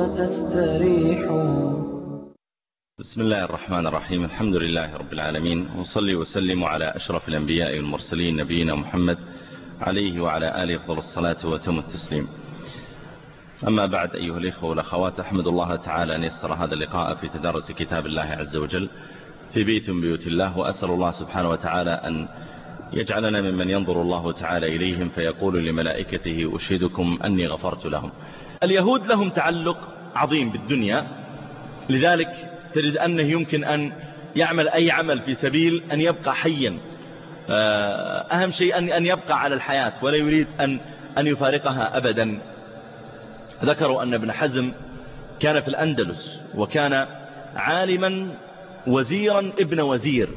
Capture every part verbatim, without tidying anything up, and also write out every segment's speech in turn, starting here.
وتستريحوا. بسم الله الرحمن الرحيم. الحمد لله رب العالمين، وصلي وسلم على أشرف الأنبياء والمرسلين نبينا محمد عليه وعلى آله أفضل الصلاة وتم التسليم. أما بعد، أيها الإخوة والأخوات، أحمد الله تعالى أن يسر هذا اللقاء في تدرس كتاب الله عز وجل في بيت من بيوت الله، وأسأل الله سبحانه وتعالى أن يجعلنا ممن ينظر الله تعالى إليهم فيقول لملائكته أشهدكم أني غفرت لهم. اليهود لهم تعلق عظيم بالدنيا، لذلك تجد أنه يمكن أن يعمل أي عمل في سبيل أن يبقى حيا، أهم شيء أن يبقى على الحياة ولا يريد أن أن يفارقها أبدا. ذكروا أن ابن حزم كان في الأندلس، وكان عالما وزيرا ابن وزير،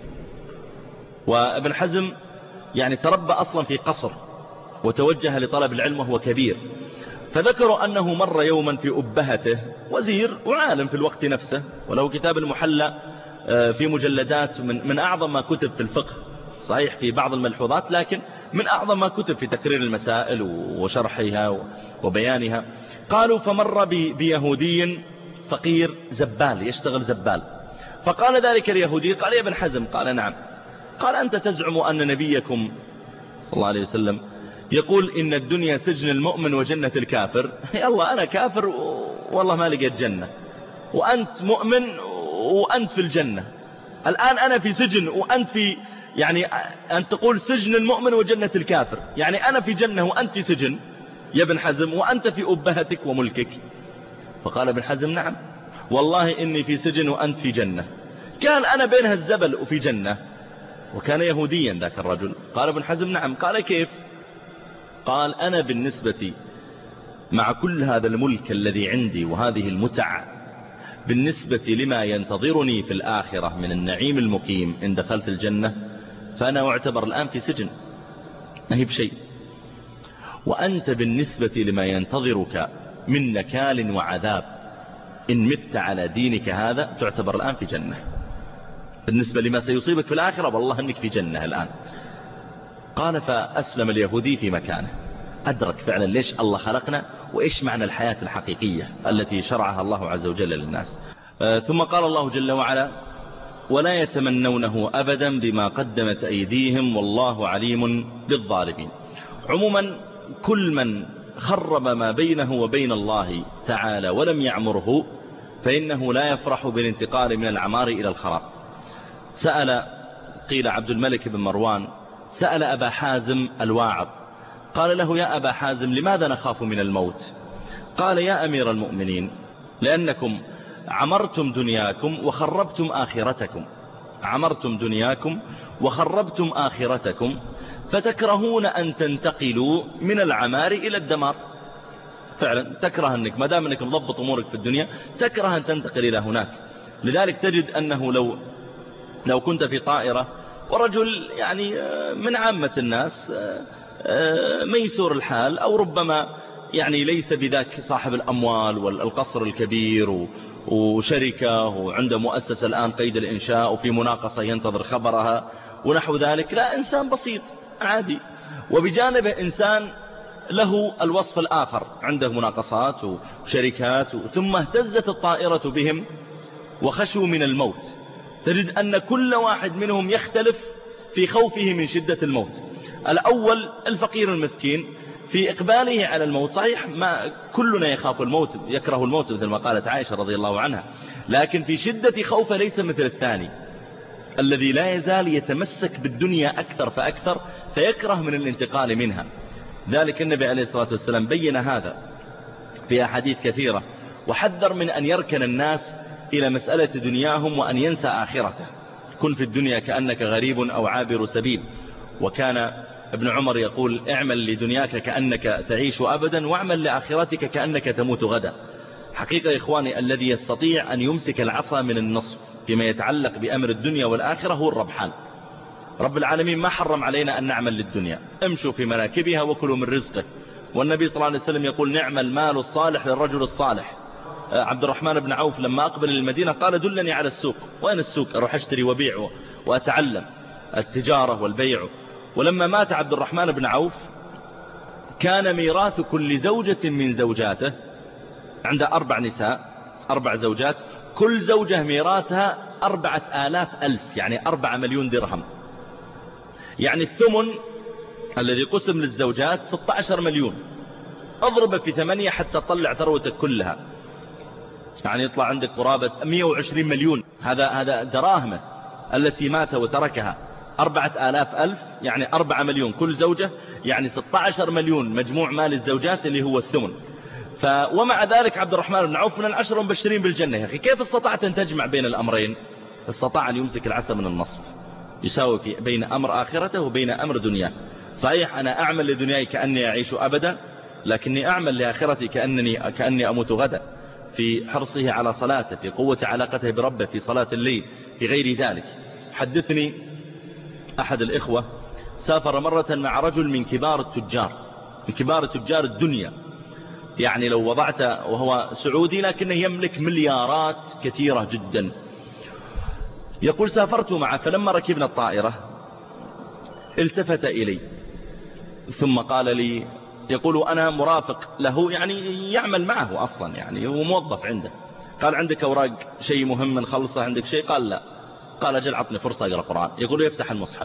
وابن حزم يعني تربى أصلا في قصر وتوجه لطلب العلم وهو كبير. فذكروا أنه مر يوما في أبهته، وزير وعالم في الوقت نفسه، وله كتاب المحلى في مجلدات من, من أعظم ما كتب في الفقه، صحيح في بعض الملحوظات لكن من أعظم ما كتب في تقرير المسائل وشرحها وبيانها. قالوا فمر بيهودي فقير زبال يشتغل زبال، فقال ذلك اليهودي، قال يا ابن حزم، قال نعم، قال أنت تزعم أن نبيكم صلى الله عليه وسلم يقول إن الدنيا سجن المؤمن وجنة الكافر. يا الله أنا كافر والله ما لقيت جنة، وأنت مؤمن وأنت في الجنة. الآن أنا في سجن وأنت في، يعني أن تقول سجن المؤمن وجنة الكافر، يعني أنا في جنة وأنت في سجن يا ابن حزم، وأنت في أبهتك وملكك. فقال ابن حزم نعم والله إني في سجن وأنت في جنة. كان أنا بينها الزبل وفي جنة، وكان يهوديا ذاك الرجل. قال ابن حزم نعم. قال كيف؟ قال أنا بالنسبة مع كل هذا الملك الذي عندي وهذه المتع، بالنسبة لما ينتظرني في الآخرة من النعيم المقيم إن دخلت الجنة، فأنا أعتبر الآن في سجن ما هي بشيء، وأنت بالنسبة لما ينتظرك من نكال وعذاب إن مت على دينك هذا تعتبر الآن في جنة. بالنسبة لما سيصيبك في الآخرة والله أنك في جنة الآن. قال فأسلم اليهودي في مكانه، أدرك فعلا ليش الله خلقنا وإيش معنى الحياة الحقيقية التي شرعها الله عز وجل للناس. آه ثم قال الله جل وعلا ولا يتمنونه أبدا بما قدمت أيديهم والله عليم بالظالمين. عموما كل من خرب ما بينه وبين الله تعالى ولم يعمره فإنه لا يفرح بالانتقال من العمار إلى الخراب. سأل قيل عبد الملك بن مروان سأل أبا حازم الواعظ، قال له يا أبا حازم لماذا نخاف من الموت؟ قال يا أمير المؤمنين لأنكم عمرتم دنياكم وخربتم آخرتكم، عمرتم دنياكم وخربتم آخرتكم، فتكرهون أن تنتقلوا من العمار إلى الدمار. فعلا تكره أنك ما دام أنك مضبط أمورك في الدنيا تكره أن تنتقل إلى هناك. لذلك تجد أنه لو لو كنت في طائرة ورجل يعني من عامة الناس ميسور الحال، أو ربما يعني ليس بذاك صاحب الأموال والقصر الكبير وشركة وعنده مؤسسة الآن قيد الإنشاء وفي مناقصة ينتظر خبرها ونحو ذلك، لا، إنسان بسيط عادي، وبجانبه إنسان له الوصف الآخر، عنده مناقصات وشركات، ثم اهتزت الطائرة بهم وخشوا من الموت. تجد أن كل واحد منهم يختلف في خوفه من شدة الموت. الأول الفقير المسكين في إقباله على الموت، صحيح ما كلنا يخاف الموت يكره الموت مثل ما قالت عائشة رضي الله عنها، لكن في شدة خوفه ليس مثل الثاني الذي لا يزال يتمسك بالدنيا أكثر فأكثر فيكره من الانتقال منها. ذلك النبي عليه الصلاة والسلام بين هذا في أحاديث كثيرة، وحذر من أن يركن الناس إلى مسألة دنياهم وأن ينسى آخرته. كن في الدنيا كأنك غريب أو عابر سبيل. وكان ابن عمر يقول اعمل لدنياك كأنك تعيش أبدا، واعمل لآخرتك كأنك تموت غدا. حقيقة إخواني الذي يستطيع أن يمسك العصا من النصف فيما يتعلق بأمر الدنيا والآخرة هو الربحان. رب العالمين ما حرم علينا أن نعمل للدنيا، امشوا في مناكبها وكلوا من رزقه. والنبي صلى الله عليه وسلم يقول نعم المال الصالح للرجل الصالح. عبد الرحمن بن عوف لما أقبل للمدينة قال دلني على السوق. وين السوق؟ أروح أشتري وبيع وأتعلم التجارة والبيع. ولما مات عبد الرحمن بن عوف كان ميراث كل زوجة من زوجاته عنده أربع نساء، أربع زوجات، كل زوجة ميراثها أربعة آلاف ألف، يعني أربعة مليون درهم. يعني الثمن الذي قسم للزوجات ستة عشر مليون، اضربه في ثمانية حتى تطلع ثروتك كلها، يعني يطلع عندك قرابة مئة وعشرين مليون. هذا هذا دراهمه التي مات وتركها. أربعة آلاف ألف يعني أربعة مليون كل زوجة، يعني ستة عشر مليون مجموع مال الزوجات اللي هو الثمن. ف ومع ذلك عبد الرحمن بن عوف من العشر المبشرين بالجنة. يا أخي كيف استطعت أن تجمع بين الأمرين؟ استطاع أن يمسك العسل من النصف، يساوي في بين أمر آخرته وبين أمر دنياه. صحيح أنا أعمل لدنياي كأني أعيش أبدا، لكني أعمل لآخرتي كأنني, كأني أموت غدا، في حرصه على صلاته، في قوة علاقته بربه، في صلاة الليل، في غير ذلك. حدثني أحد الإخوة سافر مرة مع رجل من كبار التجار، من كبار تجار الدنيا، يعني لو وضعت، وهو سعودي لكنه يملك مليارات كثيرة جدا. يقول سافرت معه، فلما ركبنا الطائرة التفت إلي ثم قال لي، يقول أنا مرافق له، يعني يعمل معه أصلا، يعني هو موظف عنده. قال عندك أوراق شيء مهم نخلصه، عندك شيء؟ قال لا. قال أجل عطني فرصة أقرأ قرآن. يقول يفتح المصحف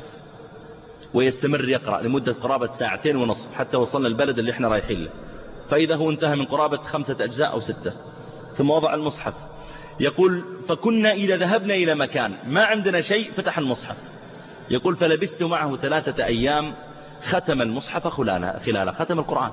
ويستمر يقرأ لمدة قرابة ساعتين ونصف حتى وصلنا البلد اللي احنا رايحين له، فإذا هو انتهى من قرابة خمسة أجزاء أو ستة، ثم وضع المصحف. يقول فكنا إذا ذهبنا إلى مكان ما عندنا شيء فتح المصحف. يقول فلبثت معه ثلاثة أيام ختم المصحف خلال خلال ختم القرآن.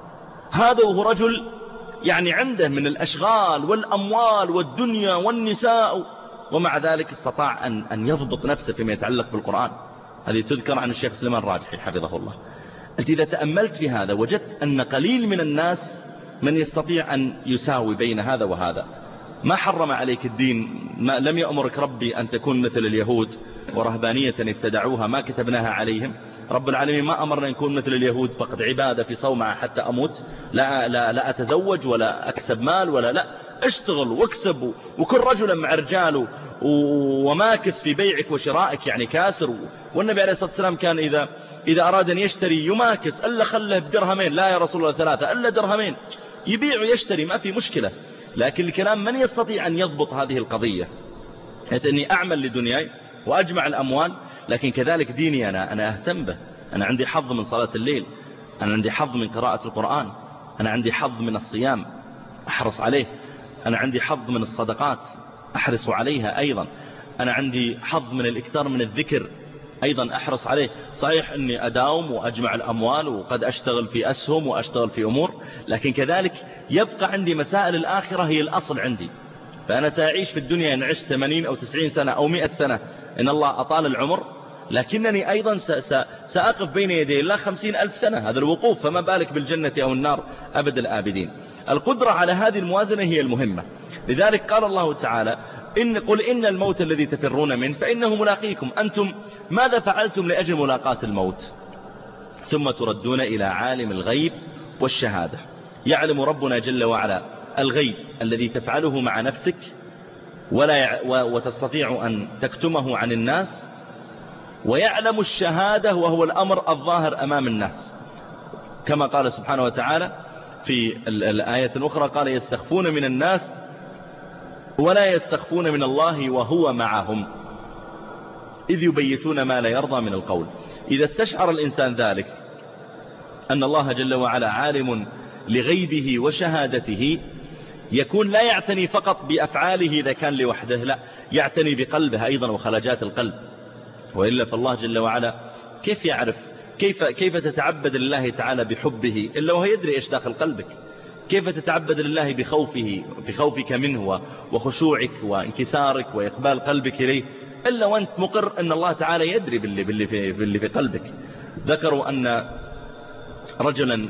هذا وهو رجل يعني عنده من الأشغال والأموال والدنيا والنساء، ومع ذلك استطاع أن أن يضبط نفسه فيما يتعلق بالقرآن. هذه تذكر عن الشيخ سليمان الراجحي حفظه الله. أنت إذا تأملت في هذا وجدت أن قليل من الناس من يستطيع أن يساوي بين هذا وهذا. ما حرم عليك الدين، ما لم يأمرك ربي أن تكون مثل اليهود ورهبانية ابتدعوها ما كتبناها عليهم. رب العالمين ما أمرنا أن نكون مثل اليهود فقد عبادة في صومعة حتى أموت، لا, لا, لا أتزوج ولا أكسب مال ولا لا، اشتغل واكسب وكل رجلا مع رجاله وماكس في بيعك وشرائك، يعني كاسر. والنبي عليه الصلاة والسلام كان إذا, إذا أراد أن يشتري يماكس، ألا خله بدرهمين، لا يا رسول الله ثلاثة، ألا درهمين، يبيع ويشتري ما في مشكلة. لكن الكلام من يستطيع أن يضبط هذه القضية، أني أعمل لدنياي وأجمع الأموال، لكن كذلك ديني أنا, أنا أهتم به. أنا عندي حظ من صلاة الليل، أنا عندي حظ من قراءة القرآن، أنا عندي حظ من الصيام أحرص عليه، أنا عندي حظ من الصدقات أحرص عليها أيضا، أنا عندي حظ من الإكثار من الذكر أيضا أحرص عليه. صحيح أني أداوم وأجمع الأموال وقد أشتغل في أسهم وأشتغل في أمور، لكن كذلك يبقى عندي مسائل الآخرة هي الأصل عندي. فأنا سأعيش في الدنيا إن عشت ثمانين أو تسعين سنة أو مئة سنة إن الله أطال العمر، لكنني أيضا سأقف بين يدي الله خمسين ألف سنة، هذا الوقوف، فما بالك بالجنة أو النار أبد الآبدين. القدرة على هذه الموازنة هي المهمة. لذلك قال الله تعالى إن قل إن الموت الذي تفرون منه فإنه ملاقيكم. أنتم ماذا فعلتم لأجل ملاقاة الموت؟ ثم تردون إلى عالم الغيب والشهادة. يعلم ربنا جل وعلا الغيب الذي تفعله مع نفسك ولا يع... وتستطيع أن تكتمه عن الناس، ويعلم الشهادة وهو الأمر الظاهر أمام الناس، كما قال سبحانه وتعالى في الآية الأخرى قال يستخفون من الناس ولا يستخفون من الله وهو معهم إذ يبيتون ما لا يرضى من القول. إذا استشعر الإنسان ذلك أن الله جل وعلا عالم لغيبه وشهادته، يكون لا يعتني فقط بأفعاله إذا كان لوحده، لا، يعتني بقلبه أيضا وخلاجات القلب. وإلا فالله جل وعلا كيف يعرف كيف, كيف تتعبد لله تعالى بحبه إلا وهو يدري إيش داخل قلبك؟ كيف تتعبد لله بخوفه بخوفك منه وخشوعك وانكسارك وإقبال قلبك إليه إلا وأنت مقر أن الله تعالى يدري باللي, باللي, في, باللي في قلبك. ذكروا أن رجلا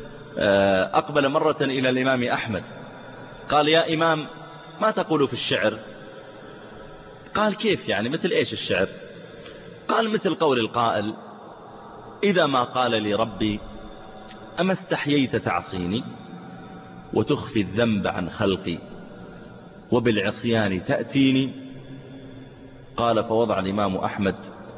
أقبل مرة إلى الإمام أحمد قال يا إمام ما تقول في الشعر؟ قال كيف يعني مثل إيش الشعر؟ قال مثل قول القائل إذا ما قال لي ربي أما استحييت تعصيني وتخفي الذنب عن خلقي وبالعصيان تأتيني. قال فوضع الإمام أحمد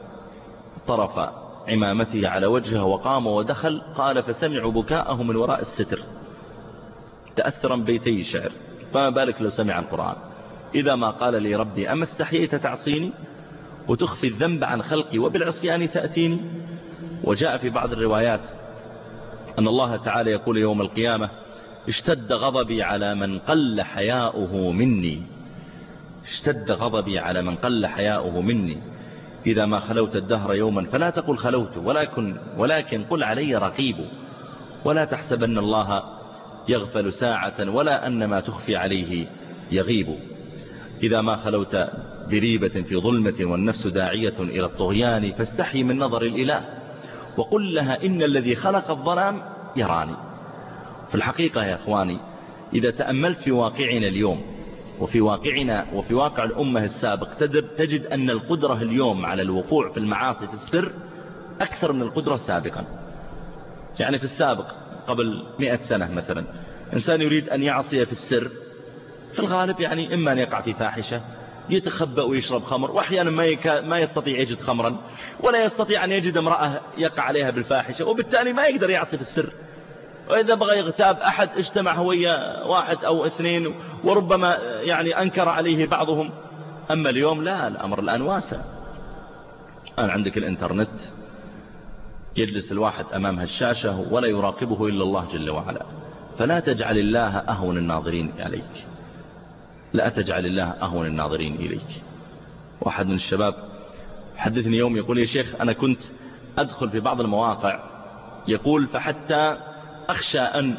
طرف عمامته على وجهه وقام ودخل. قال فسمعوا بكاءه من وراء الستر. تأثرا بيتي شعر، فما بالك لو سمع القرآن. إذا ما قال لي ربي أما استحييت تعصيني وتخفي الذنب عن خلقي وبالعصيان تأتيني. وجاء في بعض الروايات أن الله تعالى يقول يوم القيامة اشتد غضبي على من قل حياؤه مني، اشتد غضبي على من قل حياؤه مني. إذا ما خلوت الدهر يوما فلا تقل خلوت ولكن, ولكن قل علي رقيب، ولا تحسبن الله يغفل ساعة ولا أن ما تخفي عليه يغيب. إذا ما خلوت بريبة في ظلمة والنفس داعية إلى الطغيان فاستحي من نظر الإله وقل لها إن الذي خلق الظلام يراني. في الحقيقة يا أخواني، إذا تأملت في واقعنا اليوم وفي واقعنا وفي واقع الأمة السابق تجد أن القدرة اليوم على الوقوع في المعاصي في السر أكثر من القدرة سابقا. يعني في السابق قبل مئة سنة مثلا إنسان يريد أن يعصي في السر في الغالب يعني إما أن يقع في فاحشة، يتخبأ ويشرب خمر، وأحيانا ما, يكا ما يستطيع يجد خمرا ولا يستطيع أن يجد امرأة يقع عليها بالفاحشة، وبالتالي ما يقدر يعصي في السر. وإذا بغى يغتاب أحد اجتمع هو واحد أو اثنين وربما يعني أنكر عليه بعضهم. أما اليوم لا، الأمر الآن واسع. الآن عندك الإنترنت، يجلس الواحد أمام هالشاشة ولا يراقبه إلا الله جل وعلا. فلا تجعل الله أهون الناظرين عليك، لا تجعل الله أهون الناظرين إليك. واحد من الشباب حدثني يوم يقول يا شيخ أنا كنت أدخل في بعض المواقع، يقول فحتى أخشى أن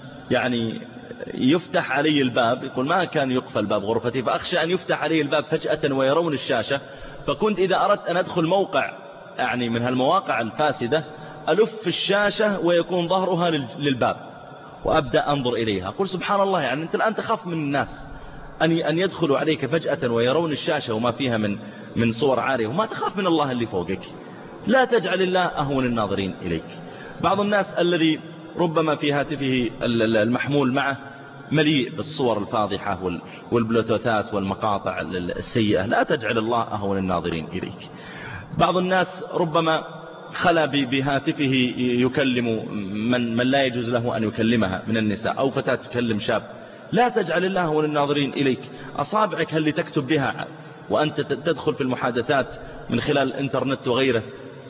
يعني يفتح علي الباب، يقول ما كان يقفل باب غرفتي، فأخشى أن يفتح علي الباب فجأة ويرون الشاشة، فكنت إذا أردت أن أدخل موقع يعني من هالمواقع الفاسدة ألف الشاشة ويكون ظهرها للباب وأبدأ أنظر إليها. قل سبحان الله، يعني أنت الآن تخاف من الناس أن أن يدخلوا عليك فجأة ويرون الشاشة وما فيها من من صور عارية، وما تخاف من الله اللي فوقك. لا تجعل الله أهون الناظرين إليك. بعض الناس الذي ربما في هاتفه المحمول معه مليء بالصور الفاضحة والبلوتوثات والمقاطع السيئة، لا تجعل الله أهون الناظرين إليك. بعض الناس ربما خلا بهاتفه يكلم من, من لا يجوز له أن يكلمها من النساء، أو فتاة تكلم شاب، لا تجعل الله أهون الناظرين إليك. أصابعك اللي تكتب بها وأنت تدخل في المحادثات من خلال الإنترنت وغيره،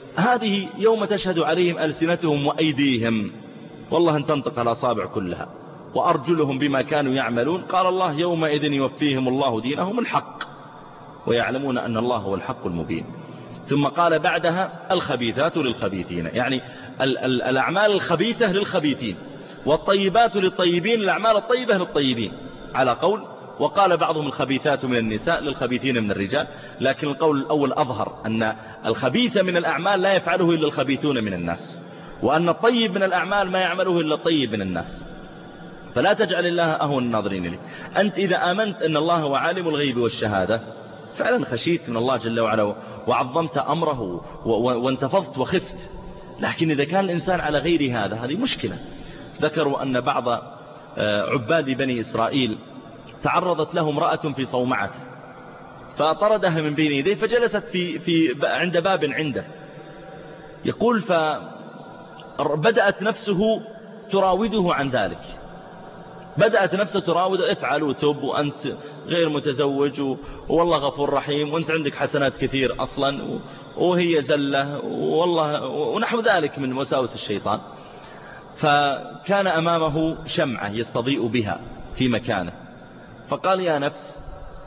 هذه يوم تشهد عليهم ألسنتهم وأيديهم، والله أن تنطق الأصابع كلها، وأرجلهم بما كانوا يعملون. قال الله يومئذ يوفيهم الله دينهم الحق ويعلمون أن الله هو الحق المبين. ثم قال بعدها الخبيثات للخبيثين، يعني ال ال الأعمال الخبيثة للخبيثين، والطيبات للطيبين، الأعمال الطيبة للطيبين على قول. وقال بعضهم الخبيثات من النساء للخبيثين من الرجال، لكن القول الأول أظهر أن الخبيث من الأعمال لا يفعله إلا الخبيثون من الناس، وأن الطيب من الأعمال ما يعمله إلا الطيب من الناس. فلا تجعل الله أهون الناظرين لك. أنت إذا آمنت أن الله هو عالم الغيب والشهادة فعلا خشيت من الله جل وعلا وعظمت أمره وانتفضت وخفت. لكن إذا كان الإنسان على غير هذا هذه مشكلة. ذكروا أن بعض عباد بني إسرائيل تعرضت له امرأة في صومعته فطردها من بين يديه، فجلست في في عند باب عنده. يقول فبدأت نفسه تراوده عن ذلك، بدأت نفسه تراود افعل وتب وأنت غير متزوج والله غفور رحيم وأنت عندك حسنات كثير أصلا وهي زلة والله ونحو ذلك من وساوس الشيطان. فكان أمامه شمعة يستضيء بها في مكانه، فقال يا نفس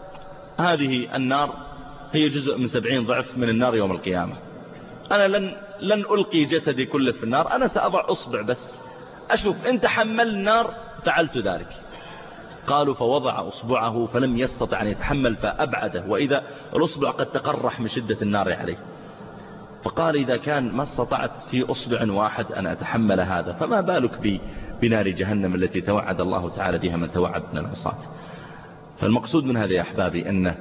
هذه النار هي جزء من سبعين ضعف من النار يوم القيامة، أنا لن, لن ألقي جسدي كله في النار، أنا سأضع أصبع بس أشوف إن تحمل النار فعلت ذلك. قالوا فوضع أصبعه فلم يستطع أن يتحمل فأبعده، وإذا الأصبع قد تقرح من شدة النار عليه. فقال إذا كان ما استطعت في أصبع واحد أن أتحمل هذا فما بالك بنار جهنم التي توعد الله تعالى بها من توعد من العصاة. فالمقصود من هذا يا أحبابي أن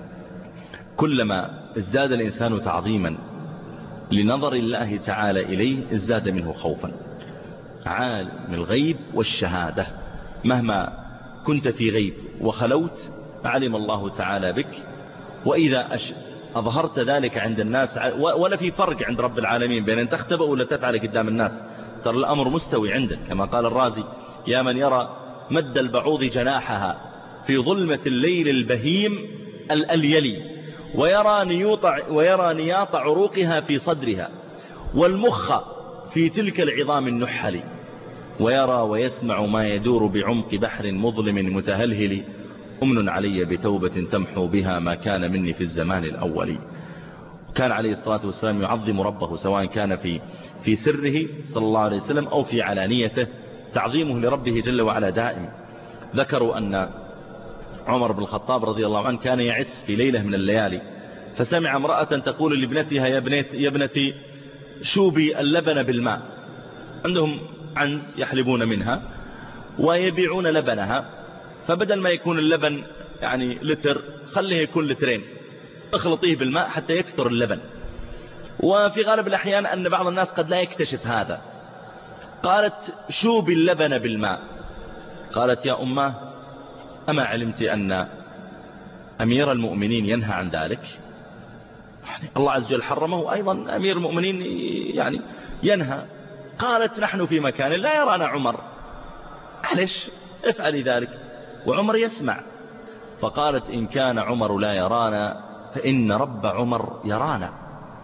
كلما ازداد الإنسان تعظيما لنظر الله تعالى إليه ازداد منه خوفا. عالم الغيب والشهادة، مهما كنت في غيب وخلوت علم الله تعالى بك، وإذا أش... أظهرت ذلك عند الناس، ولا في فرق عند رب العالمين بين أن تختبأ ولا تفعل قدام الناس، ترى الأمر مستوي عندك. كما قال الرازي يا من يرى مد البعوض جناحها في ظلمة الليل البهيم الأليلي ويرى نياط, ويرى نياط عروقها في صدرها والمخ في تلك العظام النحل ويرى ويسمع ما يدور بعمق بحر مظلم متهلهل أمن علي بتوبة تمحو بها ما كان مني في الزمان الأول. كان عليه الصلاة والسلام يعظم ربه سواء كان في في سره صلى الله عليه وسلم أو في علانيته، تعظيمه لربه جل وعلا دائم. ذكروا أن عمر بن الخطاب رضي الله عنه كان يعس في ليلة من الليالي، فسمع امرأة تقول لابنتها يا ابنتي, يا ابنتي شوبي اللبن بالماء. عندهم عنز يحلبون منها ويبيعون لبنها، فبدل ما يكون اللبن يعني لتر خليه يكون لترين، اخلطيه بالماء حتى يكثر اللبن. وفي غالب الأحيان أن بعض الناس قد لا يكتشف هذا. قالت شوبي اللبن بالماء. قالت يا أمه أما علمت أن أمير المؤمنين ينهى عن ذلك؟ الله عز وجل حرمه، أيضا أمير المؤمنين يعني ينهى. قالت نحن في مكان لا يرانا عمر، معلش افعلي ذلك وعمر يسمع. فقالت إن كان عمر لا يرانا فإن رب عمر يرانا.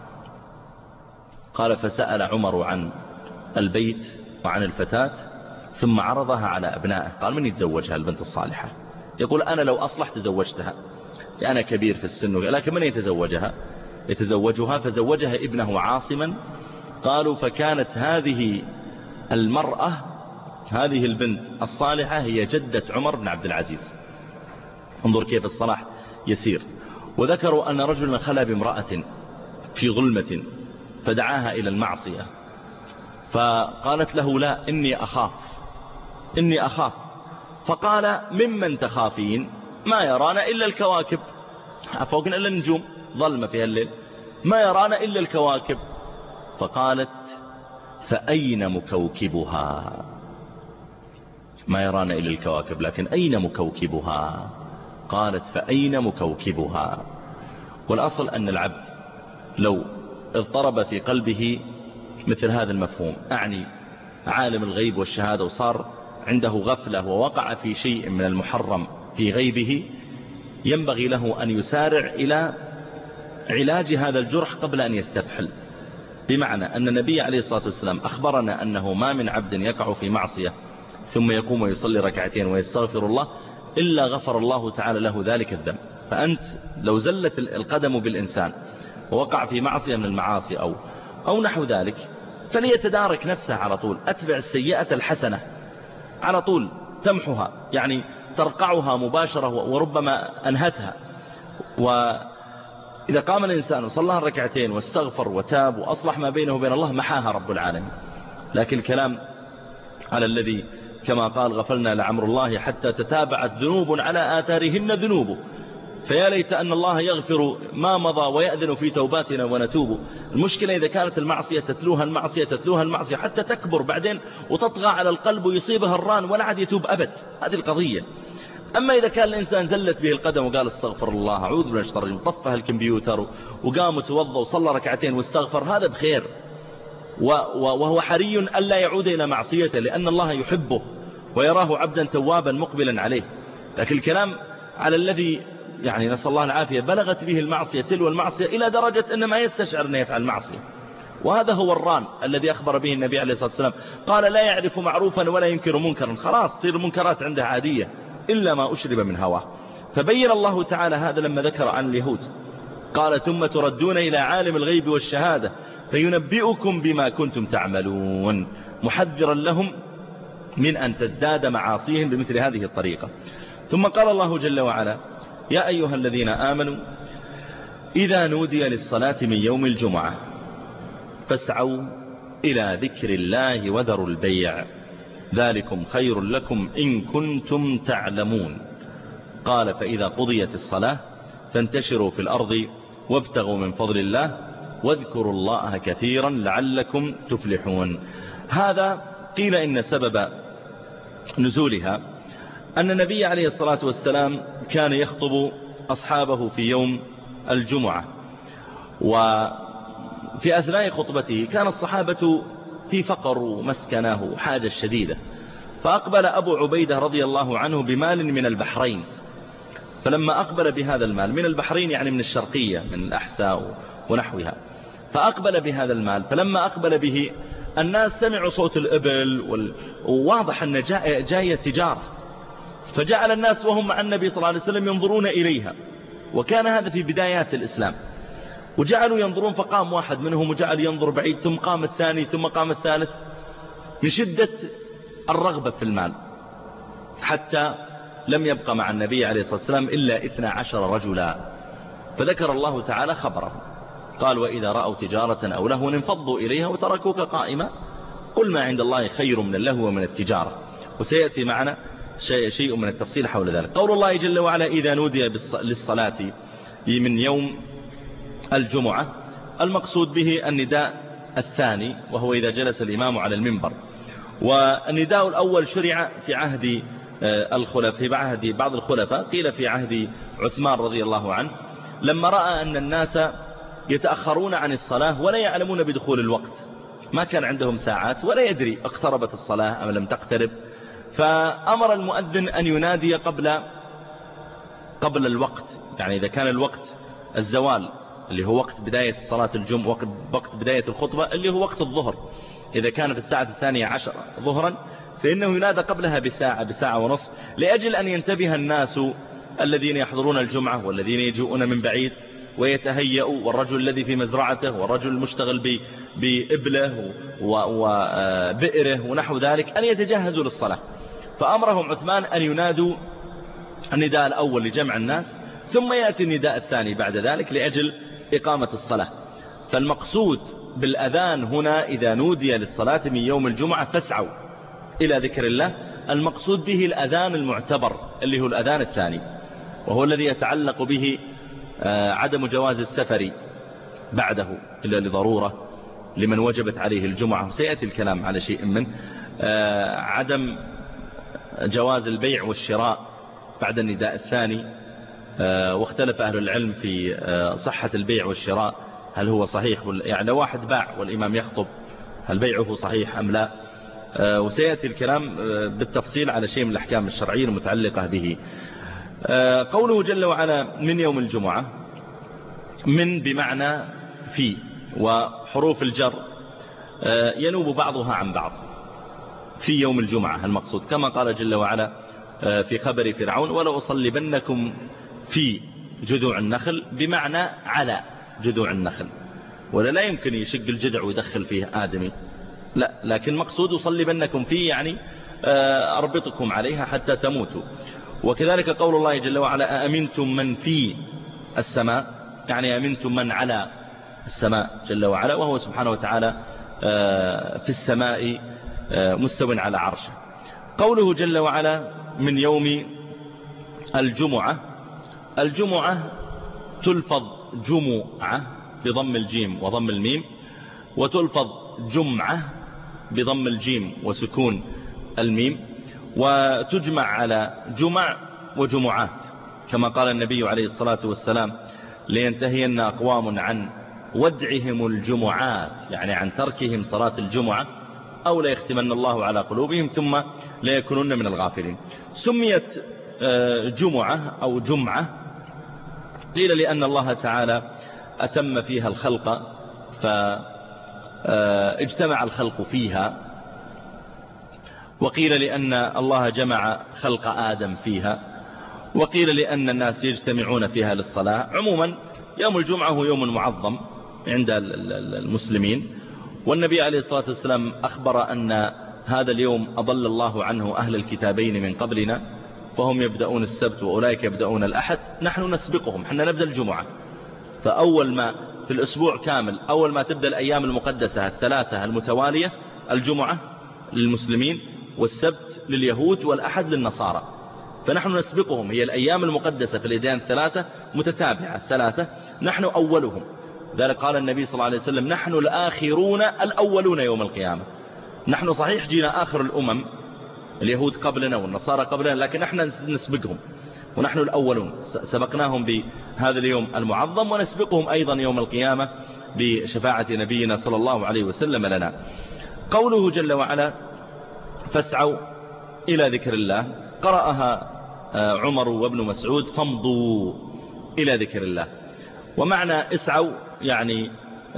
قال فسأل عمر عن البيت وعن الفتاة ثم عرضها على أبنائه. قال من يتزوجها البنت الصالحة؟ يقول أنا لو أصلح تزوجتها، أنا كبير في السن، لكن من يتزوجها؟ يتزوجها فزوجها ابنه عاصما. قالوا فكانت هذه المرأة هذه البنت الصالحة هي جدة عمر بن عبد العزيز. انظر كيف الصلاح يسير. وذكروا أن رجلا خلى بامرأة في ظلمة فدعاها إلى المعصية، فقالت له لا إني أخاف إني أخاف فقال ممن تخافين؟ ما يرانا إلا الكواكب، فوقنا إلا النجوم، ظلمة في الليل، ما يرانا إلا الكواكب. فقالت فأين مكوكبها؟ ما يرانا إلا الكواكب، لكن أين مكوكبها؟ قالت فأين مكوكبها؟ والأصل أن العبد لو اضطرب في قلبه مثل هذا المفهوم، أعني عالم الغيب والشهادة، وصار عنده غفلة ووقع في شيء من المحرم في غيبه، ينبغي له أن يسارع إلى علاج هذا الجرح قبل أن يستفحل. بمعنى أن النبي عليه الصلاة والسلام أخبرنا أنه ما من عبد يقع في معصية ثم يقوم ويصلي ركعتين ويستغفر الله إلا غفر الله تعالى له ذلك الذنب. فأنت لو زلت القدم بالإنسان ووقع في معصية من المعاصي أو, أو نحو ذلك، فليتدارك نفسه على طول، أتبع السيئة الحسنة على طول تمحها، يعني ترقعها مباشرة وربما أنهتها. وإذا قام الإنسان وصلى ركعتين واستغفر وتاب وأصلح ما بينه وبين الله محاها رب العالمين. لكن الكلام على الذي كما قال غفلنا لعمر الله حتى تتابعت ذنوب على آثارهن ذنوب، فيا ليت أن الله يغفر ما مضى ويأذن في توباتنا ونتوب. المشكلة إذا كانت المعصية تتلوها المعصية تتلوها المعصية حتى تكبر بعدين وتطغى على القلب ويصيبها الران ولا عاد يتوب أبد، هذه القضية. أما إذا كان الإنسان زلت به القدم وقال استغفر الله أعوذ بالله من الشيطان الرجيم، طفها الكمبيوتر وقام وتوضى وصلى ركعتين واستغفر، هذا بخير، وهو حري ألا يعود إلى معصيته لأن الله يحبه ويراه عبدا توابا مقبلا عليه. لكن الكلام على الذي يعني نسأل الله العافية بلغت به المعصية تلو المعصية إلى درجة أن ما يستشعر أن يفعل معصية، وهذا هو الران الذي أخبر به النبي عليه الصلاة والسلام. قال لا يعرف معروفا ولا ينكر منكرا، خلاص تصير المنكرات عنده عادية إلا ما أشرب من هواه. فبين الله تعالى هذا لما ذكر عن اليهود، قال ثم تردون إلى عالم الغيب والشهادة فينبئكم بما كنتم تعملون، محذرا لهم من أن تزداد معاصيهم بمثل هذه الطريقة. ثم قال الله جل وعلا يا أيها الذين آمنوا إذا نودي للصلاة من يوم الجمعة فاسعوا إلى ذكر الله وذروا البيع ذلكم خير لكم إن كنتم تعلمون. قال فإذا قضيت الصلاة فانتشروا في الأرض وابتغوا من فضل الله واذكروا الله كثيرا لعلكم تفلحون. هذا قيل إن سبب نزولها أن النبي عليه الصلاة والسلام كان يخطب أصحابه في يوم الجمعة، وفي أثناء خطبته كان الصحابة في فقر ومسكنه حاجة شديدة، فأقبل أبو عبيدة رضي الله عنه بمال من البحرين. فلما أقبل بهذا المال من البحرين يعني من الشرقية من الأحساء ونحوها، فأقبل بهذا المال، فلما أقبل به الناس سمعوا صوت الإبل وواضح أن جاية تجارة، فجعل الناس وهم مع النبي صلى الله عليه وسلم ينظرون إليها، وكان هذا في بدايات الإسلام، وجعلوا ينظرون، فقام واحد منهم وجعل ينظر بعيد، ثم قام الثاني، ثم قام الثالث، من شدة الرغبة في المال، حتى لم يبقى مع النبي عليه الصلاة والسلام إلا اثنا عشر رجلا. فذكر الله تعالى خبره، قال وإذا رأوا تجارة أو لهوا انفضوا إليها وتركوك قائما قل ما عند الله خير من اللهو ومن التجارة. وسيأتي معنا شيء من التفصيل حول ذلك. قول الله جل وعلا إذا نودي للصلاة من يوم الجمعة، المقصود به النداء الثاني، وهو إذا جلس الإمام على المنبر. والنداء الأول شرع في عهد الخلفاء، في عهد بعض الخلفاء، قيل في عهد عثمان رضي الله عنه، لما رأى أن الناس يتأخرون عن الصلاة ولا يعلمون بدخول الوقت، ما كان عندهم ساعات ولا يدري اقتربت الصلاة أم لم تقترب، فأمر المؤذن أن ينادي قبل قبل الوقت، يعني إذا كان الوقت الزوال اللي هو وقت بداية صلاة الجمعة، وقت, وقت بداية الخطبة اللي هو وقت الظهر، إذا كان في الساعة الثانية عشر ظهرا فإنه ينادى قبلها بساعة بساعة ونصف، لأجل أن ينتبه الناس الذين يحضرون الجمعة والذين يجوءون من بعيد ويتهيئوا، والرجل الذي في مزرعته والرجل المشتغل بإبله وبئره ونحو ذلك أن يتجهزوا للصلاة. فأمرهم عثمان أن ينادوا النداء الأول لجمع الناس، ثم يأتي النداء الثاني بعد ذلك لأجل إقامة الصلاة. فالمقصود بالأذان هنا إذا نودي للصلاة من يوم الجمعة فاسعوا إلى ذكر الله، المقصود به الأذان المعتبر اللي هو الأذان الثاني، وهو الذي يتعلق به عدم جواز السفر بعده إلا لضرورة لمن وجبت عليه الجمعة، سيأتي الكلام على شيء منه، عدم جواز البيع والشراء بعد النداء الثاني، واختلف أهل العلم في صحة البيع والشراء، هل هو صحيح، يعني لو واحد باع والإمام يخطب هل بيعه صحيح أم لا، وسيأتي الكلام بالتفصيل على شيء من الأحكام الشرعية المتعلقة به. قوله جل وعلا من يوم الجمعة، من بمعنى في، وحروف الجر ينوب بعضها عن بعض. في يوم الجمعة المقصود، كما قال جل وعلا في خبر فرعون ولو أصلبنكم في جذوع النخل، بمعنى على جذوع النخل، ولا لا يمكن يشق الجذع ويدخل فيه آدمي، لا، لكن مقصود أصلبنكم فيه يعني أربطكم عليها حتى تموتوا. وكذلك قول الله جل وعلا أأمنتم من في السماء، يعني أمنتم من على السماء جل وعلا، وهو سبحانه وتعالى في السماء مستو على عرشه. قوله جل وعلا من يوم الجمعة، الجمعة تلفظ جمعة بضم الجيم وضم الميم، وتلفظ جمعة بضم الجيم وسكون الميم، وتجمع على جمع وجمعات، كما قال النبي عليه الصلاة والسلام لينتهين أقوام عن ودعهم الجمعات، يعني عن تركهم صلاة الجمعة، أو لا يختمن الله على قلوبهم ثم لا يكونون من الغافلين. سميت جمعة أو جمعة قيل لأن الله تعالى أتم فيها الخلق فاجتمع الخلق فيها، وقيل لأن الله جمع خلق آدم فيها، وقيل لأن الناس يجتمعون فيها للصلاة. عموما يوم الجمعة هو يوم معظم عند المسلمين، والنبي عليه الصلاة والسلام أخبر أن هذا اليوم أضل الله عنه أهل الكتابين من قبلنا، فهم يبدأون السبت وأولئك يبدأون الأحد، نحن نسبقهم، حنا نبدأ الجمعة. فأول ما في الأسبوع كامل، أول ما تبدأ الأيام المقدسة الثلاثة المتوالية، الجمعة للمسلمين والسبت لليهود والأحد للنصارى، فنحن نسبقهم، هي الأيام المقدسة في الأديان الثلاثة متتابعة الثلاثة، نحن أولهم. ذلك قال النبي صلى الله عليه وسلم نحن الآخرون الأولون يوم القيامة. نحن صحيح جينا آخر الأمم، اليهود قبلنا والنصارى قبلنا، لكن نحن نسبقهم ونحن الأولون، سبقناهم بهذا اليوم المعظم، ونسبقهم أيضا يوم القيامة بشفاعة نبينا صلى الله عليه وسلم لنا. قوله جل وعلا فاسعوا إلى ذكر الله، قرأها عمر وابن مسعود فامضوا إلى ذكر الله. ومعنى اسعوا يعني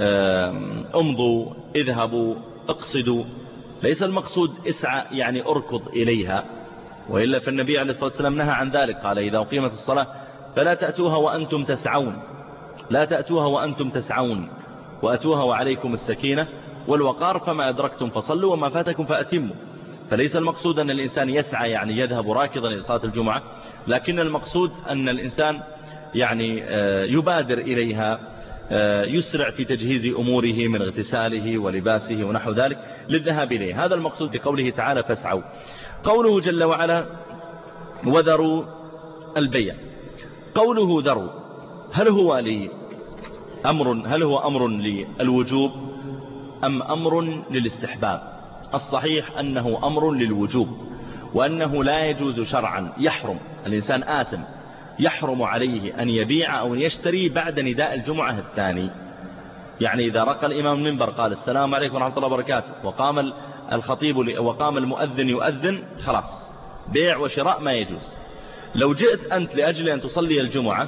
امضوا، اذهبوا، اقصدوا. ليس المقصود اسعى يعني اركض إليها، وإلا فالنبي عليه الصلاة والسلام نهى عن ذلك، قال إذا أقيمت الصلاة فلا تأتوها وأنتم تسعون، لا تأتوها وأنتم تسعون، وأتوها وعليكم السكينة والوقار، فما أدركتم فصلوا وما فاتكم فأتموا. فليس المقصود أن الإنسان يسعى يعني يذهب راكضا إلى صلاة الجمعة، لكن المقصود أن الإنسان يعني يبادر إليها، يسرع في تجهيز أموره من اغتساله ولباسه ونحو ذلك للذهاب إليه. هذا المقصود بقوله تعالى فاسعوا. قوله جل وعلا وذروا البيع، قوله ذروا هل هو لي أمر هل هو أمر للوجوب أم أمر للاستحباب؟ الصحيح أنه أمر للوجوب، وأنه لا يجوز شرعا، يحرم الإنسان آثم، يحرم عليه أن يبيع أو يشتري بعد نداء الجمعة الثاني. يعني إذا رقى الإمام المنبر قال السلام عليكم ورحمة الله وبركاته، وقام الخطيب وقام المؤذن يؤذن، خلاص بيع وشراء ما يجوز. لو جئت أنت لأجل أن تصلي الجمعة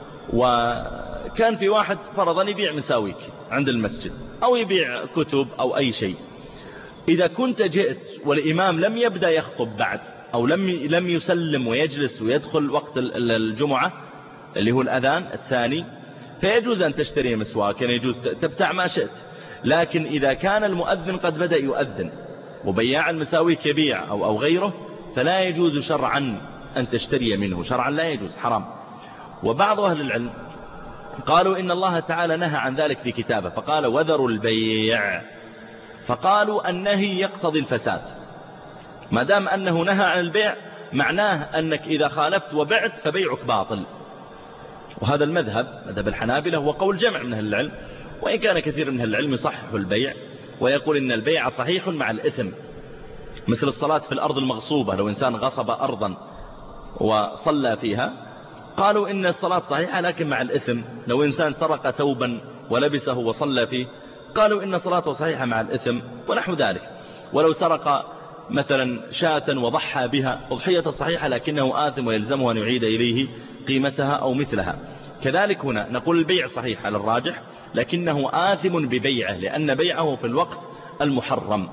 وكان في واحد فرضا يبيع مساويك عند المسجد أو يبيع كتب أو أي شيء، إذا كنت جئت والإمام لم يبدأ يخطب بعد أو لم لم يسلم ويجلس ويدخل وقت الجمعة اللي هو الأذان الثاني، فيجوز أن تشتري مسواك، يعني يجوز تبتاع ما شئت. لكن إذا كان المؤذن قد بدأ يؤذن وبياع المساويك يبيع أو أو غيره، فلا يجوز شرعا أن تشتري منه، شرعا لا يجوز، حرام. وبعض أهل العلم قالوا إن الله تعالى نهى عن ذلك في كتابه، فقال وذروا البيع، فقالوا النهي يقتضي الفساد. ما دام أنه نهى عن البيع معناه أنك إذا خالفت وبعت فبيعك باطل. وهذا المذهب مذهب الحنابلة هو قول جمع من أهل العلم، وإن كان كثير من أهل العلم يصحح البيع ويقول إن البيع صحيح مع الإثم، مثل الصلاة في الأرض المغصوبة. لو إنسان غصب أرضا وصلى فيها قالوا إن الصلاة صحيحة لكن مع الإثم. لو إنسان سرق ثوبا ولبسه وصلى فيه قالوا إن صلاته صحيحة مع الإثم ونحو ذلك. ولو سرق مثلا شاة وضحى بها أضحية صحيحة لكنه آثم ويلزمه أن يعيد إليه قيمتها أو مثلها. كذلك هنا نقول البيع صحيح على الراجح، لكنه آثم ببيعه لأن بيعه في الوقت المحرم.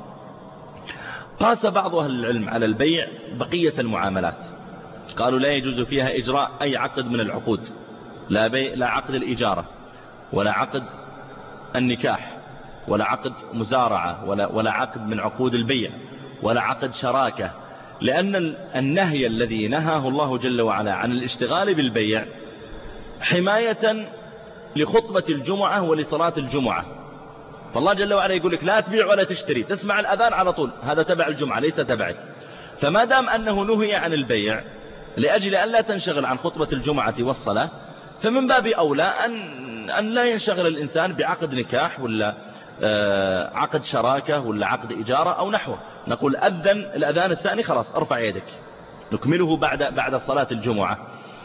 قاس بعض أهل العلم على البيع بقية المعاملات، قالوا لا يجوز فيها إجراء أي عقد من العقود، لا, بيع لا عقد الإجارة ولا عقد النكاح ولا عقد مزارعة ولا, ولا عقد من عقود البيع ولا عقد شراكة، لأن النهي الذي نهاه الله جل وعلا عن الاشتغال بالبيع حماية لخطبة الجمعة ولصلاة الجمعة. فالله جل وعلا يقول لك لا تبيع ولا تشتري، تسمع الأذان على طول، هذا تبع الجمعة ليس تبعك. فما دام أنه نهي عن البيع لأجل أن لا تنشغل عن خطبة الجمعة والصلاة، فمن باب أولى أن, أن لا ينشغل الإنسان بعقد نكاح ولا عقد شراكة ولا عقد إجارة أو نحوه. نقول أذن الأذان الثاني خلاص ارفع يدك، نكمله بعد بعد صلاة الجمعة.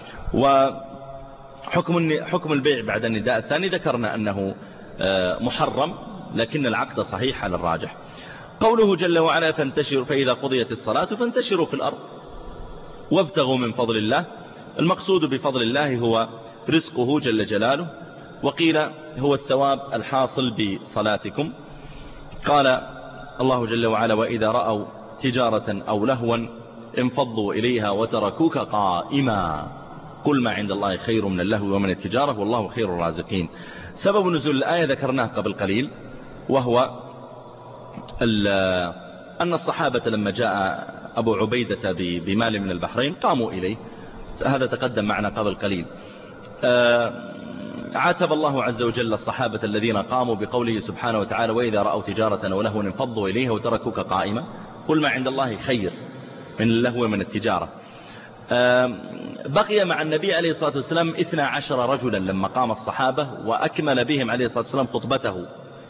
وحكم حكم البيع بعد النداء الثاني ذكرنا أنه محرم، لكن العقد صحيح على الراجح. قوله جل وعلا فانتشروا فإذا قضيت الصلاة فانتشروا في الأرض وابتغوا من فضل الله. المقصود بفضل الله هو رزقه جل جلاله، وقيل هو الثواب الحاصل بصلاتكم. قال الله جل وعلا وإذا رأوا تجارة أو لهوا انفضوا إليها وتركوك قائما قل ما عند الله خير من اللهو ومن التجارة والله خير الرازقين. سبب نزول الآية ذكرناه قبل قليل، وهو أن الصحابة لما جاء أبو عبيدة بمال من البحرين قاموا إليه، هذا تقدم معنا قبل قليل. عاتب الله عز وجل الصحابة الذين قاموا بقوله سبحانه وتعالى وإذا رأوا تجارة ولهوا انفضوا إليها وتركوك قائمة قل ما عند الله خير من اللهو من التجارة. بقي مع النبي عليه الصلاة والسلام اثنا عشر رجلا لما قام الصحابة وأكمل بهم عليه الصلاة والسلام خطبته.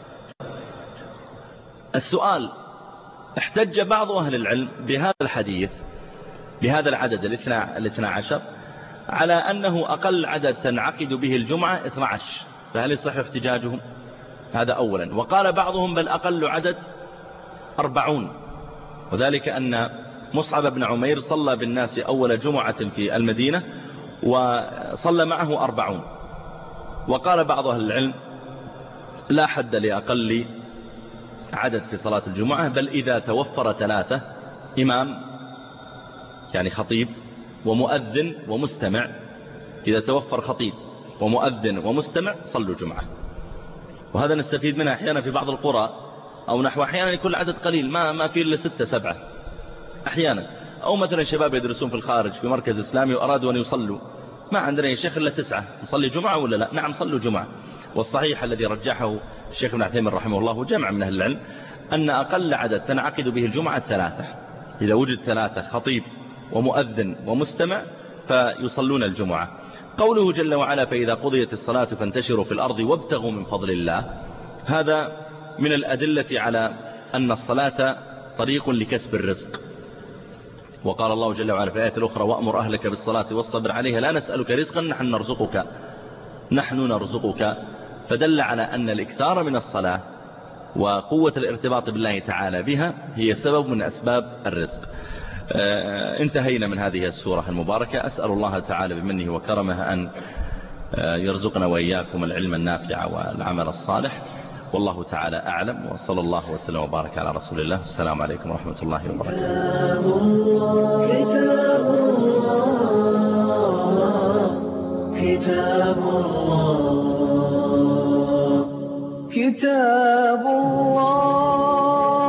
السؤال: احتج بعض أهل العلم بهذا الحديث بهذا العدد الاثنى عشر على أنه أقل عدد تنعقد به الجمعة اثنى عشر، فهل يصح احتجاجهم؟ هذا أولا. وقال بعضهم بل أقل عدد أربعون، وذلك أن مصعب بن عمير صلى بالناس أول جمعة في المدينة وصلى معه أربعون. وقال بعض أهل العلم لا حد لأقل عدد في صلاة الجمعة، بل إذا توفر ثلاثة إمام يعني خطيب ومؤذن ومستمع، إذا توفر خطيب ومؤذن ومستمع صلوا جمعة. وهذا نستفيد منها أحيانا في بعض القرى أو نحو، أحيانا يكون عدد قليل ما ما فيه إلا ستة سبعة أحيانا، أو مثلا شباب يدرسون في الخارج في مركز إسلامي وأرادوا أن يصلوا، ما عندنا يا شيخ إلا تسعة، نصلي جمعة ولا لا؟ نعم صلوا جمعة. والصحيح الذي رجحه الشيخ ابن عثيمين رحمه الله وجمع من أهل العلم أن أقل عدد تنعقد به الجمعة ثلاثة، إذا وجد ثلاثة خطيب ومؤذن ومستمع فيصلون الجمعة. قوله جل وعلا فإذا قضيت الصلاة فانتشروا في الأرض وابتغوا من فضل الله، هذا من الأدلة على أن الصلاة طريق لكسب الرزق. وقال الله جل وعلا في الآية الأخرى وأمر أهلك بالصلاة والصبر عليها لا نسألك رزقا نحن نرزقك نحن نرزقك. فدل على أن الإكثار من الصلاة وقوة الارتباط بالله تعالى بها هي سبب من أسباب الرزق. انتهينا من هذه السورة المباركة. أسأل الله تعالى بمنه وكرمه أن يرزقنا وإياكم العلم النافع والعمل الصالح، والله تعالى أعلم، وصلى الله وسلم وبارك على رسول الله. السلام عليكم ورحمة الله وبركاته. كتاب الله كتاب الله